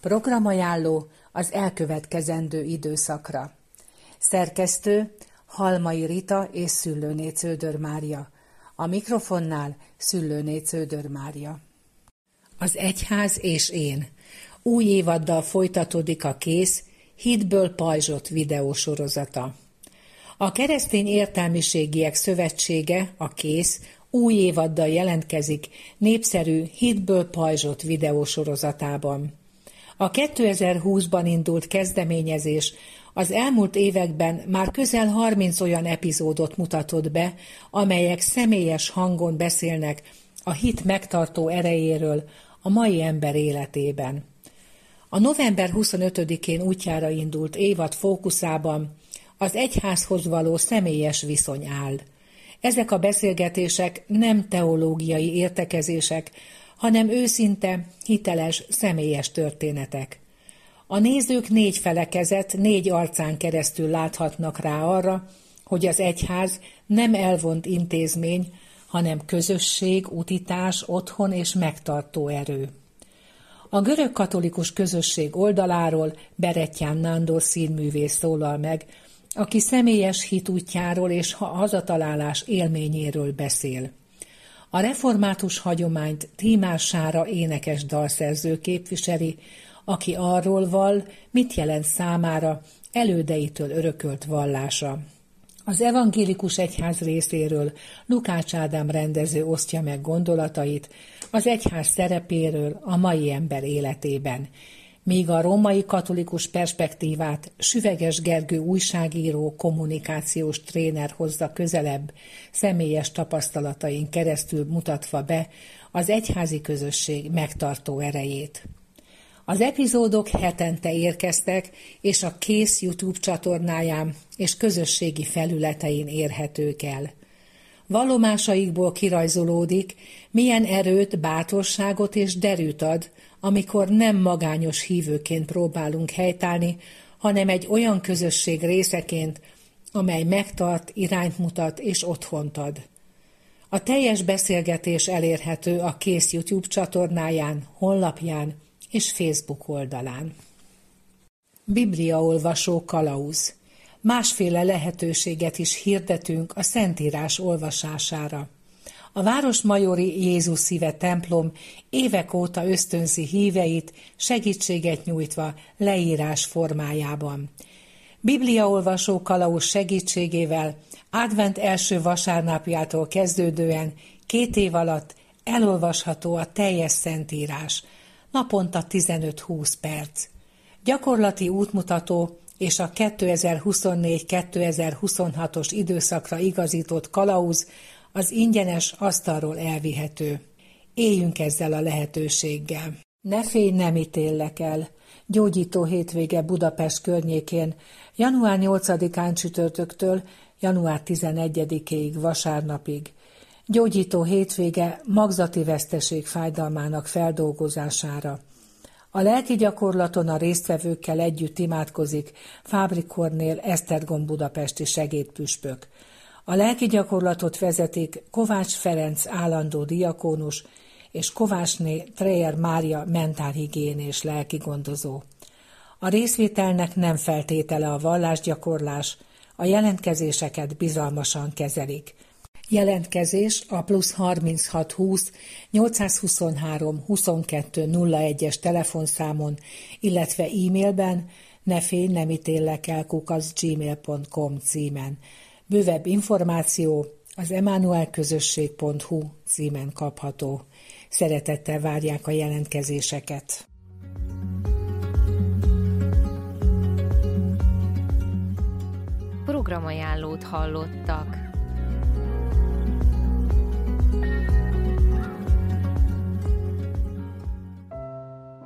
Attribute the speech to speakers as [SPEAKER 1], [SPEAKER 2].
[SPEAKER 1] Programajánló az elkövetkezendő időszakra. Szerkesztő Halmai Rita és Szüllőné Cződör Mária. A mikrofonnál Szüllőné Cződör Mária. Az Egyház és én. Új évaddal folytatódik a Kész Hitből pajzsot videósorozata. A Keresztény Értelmiségiek Szövetsége, a Kész, új évaddal jelentkezik népszerű Hitből pajzsot videósorozatában. A 2020-ban indult kezdeményezés az elmúlt években már közel 30 olyan epizódot mutatott be, amelyek személyes hangon beszélnek a hit megtartó erejéről a mai ember életében. A november 25-én útjára indult évad fókuszában az egyházhoz való személyes viszony áll. Ezek a beszélgetések nem teológiai értekezések, hanem őszinte, hiteles, személyes történetek. A nézők 4 felekezet, 4 arcán keresztül láthatnak rá arra, hogy az egyház nem elvont intézmény, hanem közösség, utitás, otthon és megtartó erő. A görög katolikus közösség oldaláról Berettyán Nándor színművész szólal meg, aki személyes hitútjáról és hazatalálás élményéről beszél. A református hagyományt Tímás Sára énekes dalszerző képviseli, aki arról vall, mit jelent számára elődeitől örökölt vallása. Az evangélikus egyház részéről Lukács Ádám rendező osztja meg gondolatait az egyház szerepéről a mai ember életében, míg a római katolikus perspektívát Süveges Gergő újságíró, kommunikációs tréner hozza közelebb, személyes tapasztalatain keresztül mutatva be az egyházi közösség megtartó erejét. Az epizódok hetente érkeztek, és a Kész YouTube csatornáján és közösségi felületein érhetők el. Vallomásaikból kirajzolódik, milyen erőt, bátorságot és derűt ad, amikor nem magányos hívőként próbálunk helytállni, hanem egy olyan közösség részeként, amely megtart, irányt mutat és otthont ad. A teljes beszélgetés elérhető a Kész YouTube csatornáján, honlapján és Facebook oldalán. Bibliaolvasó kalauz. Másféle lehetőséget is hirdetünk a Szentírás olvasására. A Városmajori Jézus Szíve templom évek óta ösztönzi híveit, segítséget nyújtva leírás formájában. Bibliaolvasó kalauz segítségével advent első vasárnapjától kezdődően 2 év alatt elolvasható a teljes Szentírás, naponta 15-20 perc. Gyakorlati útmutató és a 2024-2026-os időszakra igazított kalauz az ingyenes asztalról elvihető. Éljünk ezzel a lehetőséggel. Ne félj, nem ítéllek el. Gyógyító hétvége Budapest környékén, január 8-án csütörtöktől január 11-ig vasárnapig. Gyógyító hétvége magzati veszteség fájdalmának feldolgozására. A lelki gyakorlaton a résztvevőkkel együtt imádkozik Fábri Kornél Esztergom budapesti segédpüspök. A lelki gyakorlatot vezetik Kovács Ferenc állandó diakónus és Kovácsné Treyer Mária mentálhigiénés lelkigondozó. A részvételnek nem feltétele a vallásgyakorlás, a jelentkezéseket bizalmasan kezelik. Jelentkezés a +36 20 823 22 01-es telefonszámon, illetve e-mailben nefélj-nem-ítéllek-el@gmail.com címen. Bővebb információ az emanuelközösség.hu címen kapható. Szeretettel várják a jelentkezéseket.
[SPEAKER 2] Programajánlót hallottak.